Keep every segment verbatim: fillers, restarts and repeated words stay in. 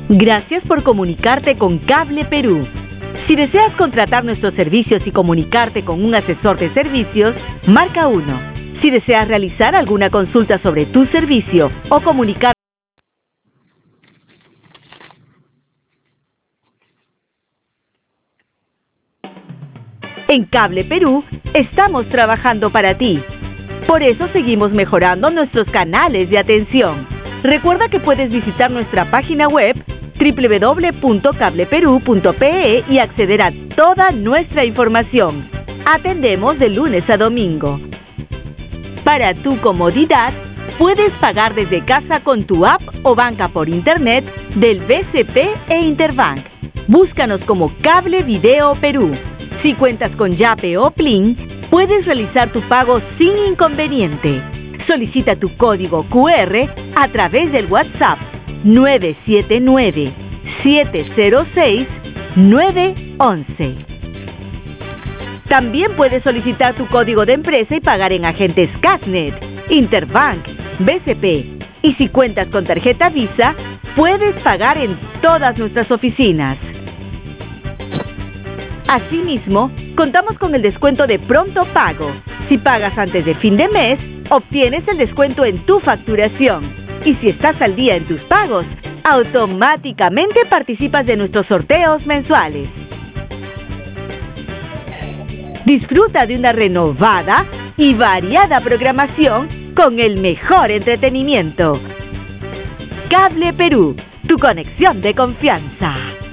Gracias por comunicarte con Cable Perú. Si deseas contratar nuestros servicios y comunicarte con un asesor de servicios, marca uno. Si deseas realizar alguna consulta sobre tu servicio o comunicar En Cable Perú, estamos trabajando para ti. Por eso seguimos mejorando nuestros canales de atención. Recuerda que puedes visitar nuestra página web doble u doble u doble u punto cable perú punto pe e y acceder a toda nuestra información. Atendemos de lunes a domingo. Para tu comodidad, puedes pagar desde casa con tu app o banca por internet del B C P e Interbank. Búscanos como Cable Video Perú. Si cuentas con Yape o Plin, puedes realizar tu pago sin inconveniente. Solicita tu código cu erre a través del WhatsApp nueve siete nueve, siete cero seis, nueve uno uno. También puedes solicitar tu código de empresa y pagar en agentes Cashnet, Interbank, B C P. Y si cuentas con tarjeta Visa, puedes pagar en todas nuestras oficinas. Asimismo, contamos con el descuento de Pronto Pago. Si pagas antes de fin de mes, obtienes el descuento en tu facturación. Y si estás al día en tus pagos, automáticamente participas de nuestros sorteos mensuales. Disfruta de una renovada y variada programación con el mejor entretenimiento. Cable Perú, tu conexión de confianza.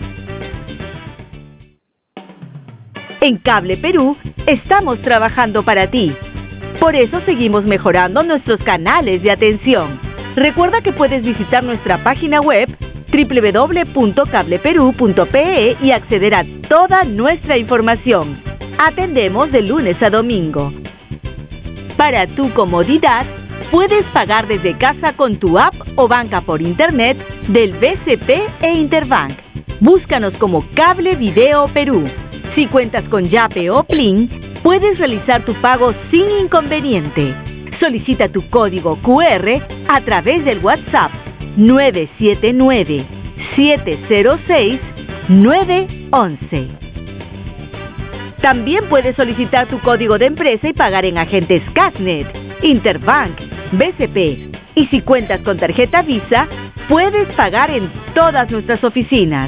En Cable Perú, estamos trabajando para ti. Por eso seguimos mejorando nuestros canales de atención. Recuerda que puedes visitar nuestra página web doble u doble u doble u punto cable perú punto pe e y acceder a toda nuestra información. Atendemos de lunes a domingo. Para tu comodidad, puedes pagar desde casa con tu app o banca por internet del B C P e Interbank. Búscanos como Cable Video Perú. Si cuentas con Yape o Plin, puedes realizar tu pago sin inconveniente. Solicita tu código cu erre a través del WhatsApp nueve siete nueve, siete cero seis, nueve uno uno. También puedes solicitar tu código de empresa y pagar en agentes Cashnet, Interbank, B C P. Y si cuentas con tarjeta Visa, puedes pagar en todas nuestras oficinas.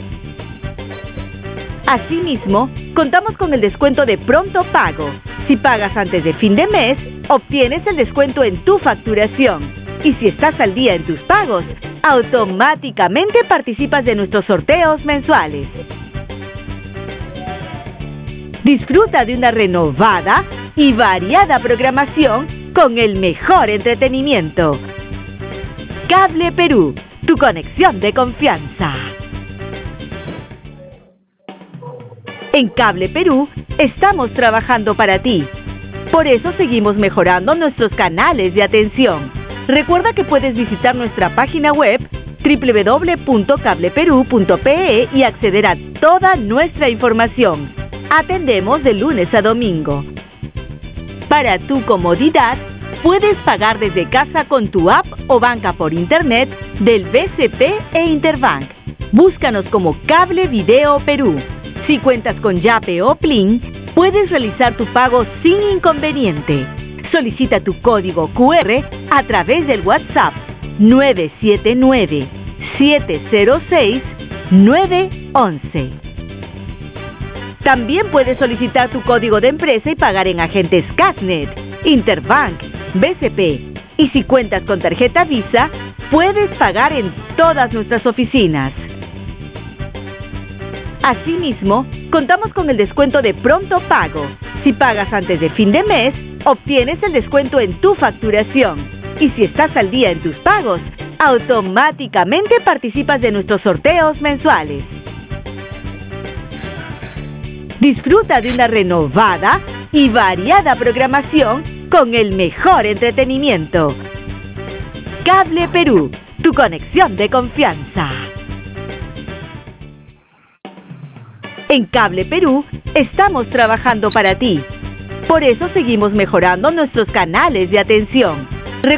Asimismo, contamos con el descuento de Pronto Pago. Si pagas antes de fin de mes, obtienes el descuento en tu facturación. Y si estás al día en tus pagos, automáticamente participas de nuestros sorteos mensuales. Disfruta de una renovada y variada programación con el mejor entretenimiento. Cable Perú, tu conexión de confianza. En Cable Perú, estamos trabajando para ti. Por eso seguimos mejorando nuestros canales de atención. Recuerda que puedes visitar nuestra página web doble u doble u doble u punto cable perú punto pe e y acceder a toda nuestra información. Atendemos de lunes a domingo. Para tu comodidad, puedes pagar desde casa con tu app o banca por internet del B C P e Interbank. Búscanos como Cable Video Perú. Si cuentas con Yape o Plin, puedes realizar tu pago sin inconveniente. Solicita tu código cu erre a través del WhatsApp nueve siete nueve, siete cero seis, nueve uno uno. También puedes solicitar tu código de empresa y pagar en agentes Cashnet, Interbank, B C P. Y si cuentas con tarjeta Visa, puedes pagar en todas nuestras oficinas. Asimismo, contamos con el descuento de Pronto Pago. Si pagas antes de fin de mes, obtienes el descuento en tu facturación. Y si estás al día en tus pagos, automáticamente participas de nuestros sorteos mensuales. Disfruta de una renovada y variada programación con el mejor entretenimiento. Cable Perú, tu conexión de confianza. En Cable Perú, estamos trabajando para ti. Por eso seguimos mejorando nuestros canales de atención.